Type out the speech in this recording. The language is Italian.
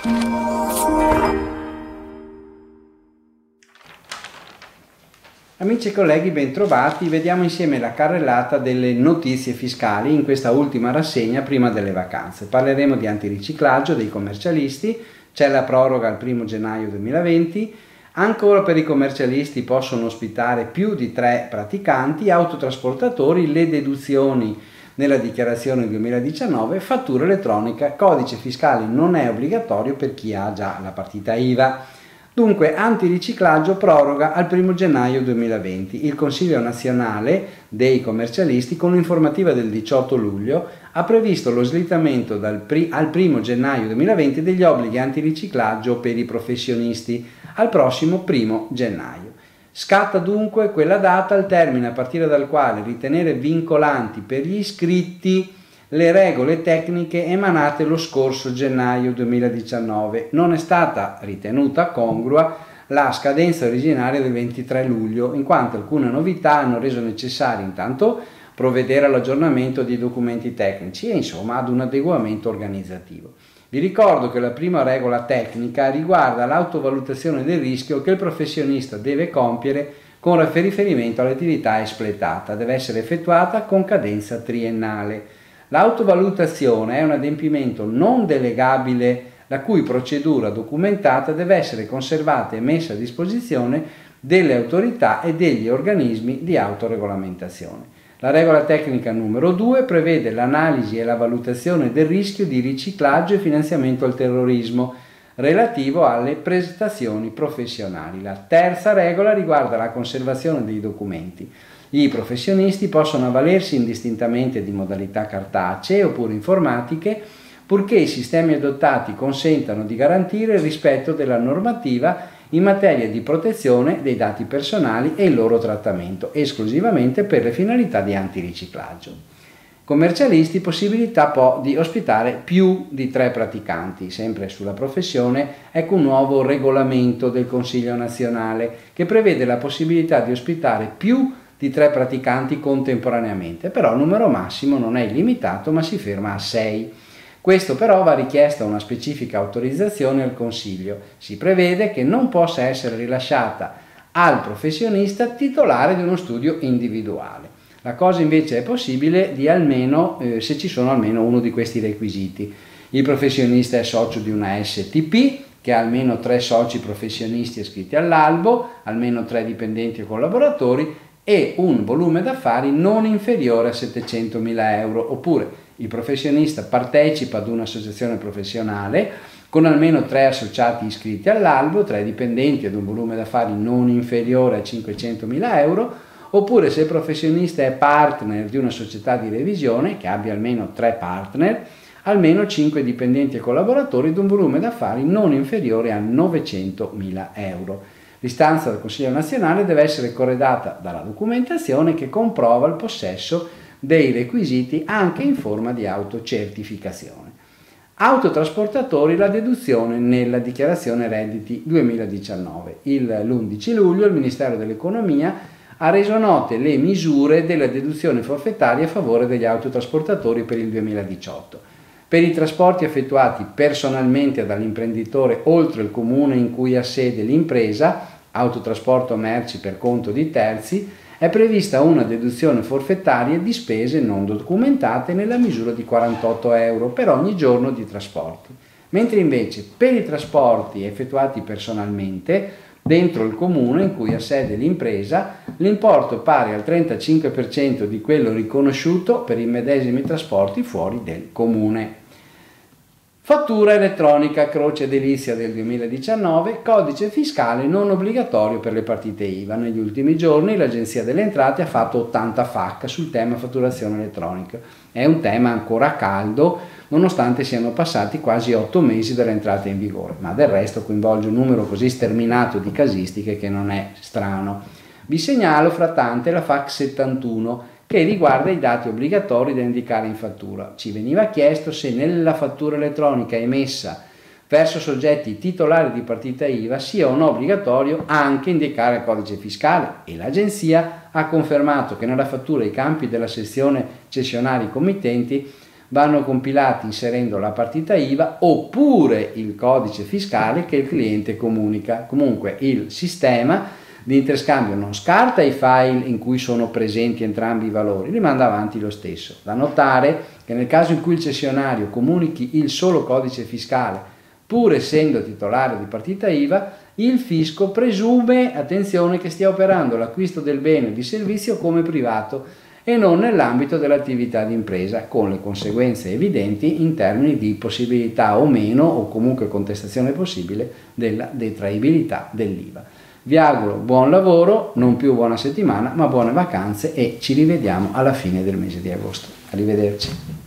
Amici e colleghi, bentrovati. Vediamo insieme la carrellata delle notizie fiscali in questa ultima rassegna prima delle vacanze. Parleremo di antiriciclaggio dei commercialisti, c'è la proroga al 1 gennaio 2020, ancora per i commercialisti possono ospitare più di 3 praticanti, autotrasportatori, le deduzioni nella dichiarazione 2019, fattura elettronica, codice fiscale non è obbligatorio per chi ha già la partita IVA. Dunque, antiriciclaggio proroga al 1 gennaio 2020. Il Consiglio nazionale dei commercialisti, con l'informativa del 18 luglio, ha previsto lo slittamento al 1 gennaio 2020 degli obblighi antiriciclaggio per i professionisti al prossimo 1 gennaio. Scatta dunque quella data al termine a partire dal quale ritenere vincolanti per gli iscritti le regole tecniche emanate lo scorso gennaio 2019. Non è stata ritenuta congrua la scadenza originaria del 23 luglio, in quanto alcune novità hanno reso necessario intanto provvedere all'aggiornamento dei documenti tecnici e insomma ad un adeguamento organizzativo. Vi ricordo che la prima regola tecnica riguarda l'autovalutazione del rischio che il professionista deve compiere con riferimento all'attività espletata. Deve essere effettuata con cadenza triennale. L'autovalutazione è un adempimento non delegabile la cui procedura documentata deve essere conservata e messa a disposizione delle autorità e degli organismi di autoregolamentazione. La regola tecnica numero 2 prevede l'analisi e la valutazione del rischio di riciclaggio e finanziamento al terrorismo relativo alle prestazioni professionali. La terza regola riguarda la conservazione dei documenti. I professionisti possono avvalersi indistintamente di modalità cartacee oppure informatiche, purché i sistemi adottati consentano di garantire il rispetto della normativa in materia di protezione dei dati personali e il loro trattamento, esclusivamente per le finalità di antiriciclaggio. Commercialisti, possibilità di ospitare più di 3 praticanti. Sempre sulla professione, ecco un nuovo regolamento del Consiglio nazionale che prevede la possibilità di ospitare più di 3 praticanti contemporaneamente, però il numero massimo non è illimitato ma si ferma a 6. Questo però va richiesta una specifica autorizzazione al Consiglio. Si prevede che non possa essere rilasciata al professionista titolare di uno studio individuale. La cosa invece è possibile se ci sono almeno uno di questi requisiti. Il professionista è socio di una STP, che ha almeno 3 soci professionisti iscritti all'albo, almeno 3 dipendenti o collaboratori, e un volume d'affari non inferiore a 700.000 euro, oppure il professionista partecipa ad un'associazione professionale con almeno 3 associati iscritti all'albo, 3 dipendenti ed un volume d'affari non inferiore a 500.000 euro, oppure se il professionista è partner di una società di revisione che abbia almeno 3 partner, almeno 5 dipendenti e collaboratori ed un volume d'affari non inferiore a 900.000 euro. L'istanza del Consiglio nazionale deve essere corredata dalla documentazione che comprova il possesso dei requisiti anche in forma di autocertificazione. Autotrasportatori, la deduzione nella dichiarazione redditi 2019. L'11 luglio il Ministero dell'Economia ha reso note le misure della deduzione forfettaria a favore degli autotrasportatori per il 2018. Per i trasporti effettuati personalmente dall'imprenditore oltre il comune in cui ha sede l'impresa, autotrasporto merci per conto di terzi, è prevista una deduzione forfettaria di spese non documentate nella misura di 48 euro per ogni giorno di trasporti, mentre invece per i trasporti effettuati personalmente dentro il comune in cui ha sede l'impresa, l'importo è pari al 35% di quello riconosciuto per i medesimi trasporti fuori del comune. Fattura elettronica croce edilizia del 2019, codice fiscale non obbligatorio per le partite IVA. Negli ultimi giorni l'Agenzia delle Entrate ha fatto 80 FAQ sul tema fatturazione elettronica. È un tema ancora caldo, nonostante siano passati quasi 8 mesi dall'entrata in vigore, ma del resto coinvolge un numero così sterminato di casistiche che non è strano. Vi segnalo frattanto la FAQ 71, che riguarda i dati obbligatori da indicare in fattura. Ci veniva chiesto se nella fattura elettronica emessa verso soggetti titolari di partita IVA sia o no obbligatorio anche indicare il codice fiscale, e l'Agenzia ha confermato che nella fattura i campi della sezione cessionari committenti vanno compilati inserendo la partita IVA oppure il codice fiscale che il cliente comunica. Comunque il sistema di interscambio non scarta i file in cui sono presenti entrambi i valori, li manda avanti lo stesso. Da notare che nel caso in cui il cessionario comunichi il solo codice fiscale, pur essendo titolare di partita IVA, il fisco presume, attenzione, che stia operando l'acquisto del bene o di servizio come privato e non nell'ambito dell'attività di impresa, con le conseguenze evidenti in termini di possibilità o meno, o comunque contestazione possibile, della detraibilità dell'IVA. Vi auguro buon lavoro, non più buona settimana, ma buone vacanze e ci rivediamo alla fine del mese di agosto. Arrivederci.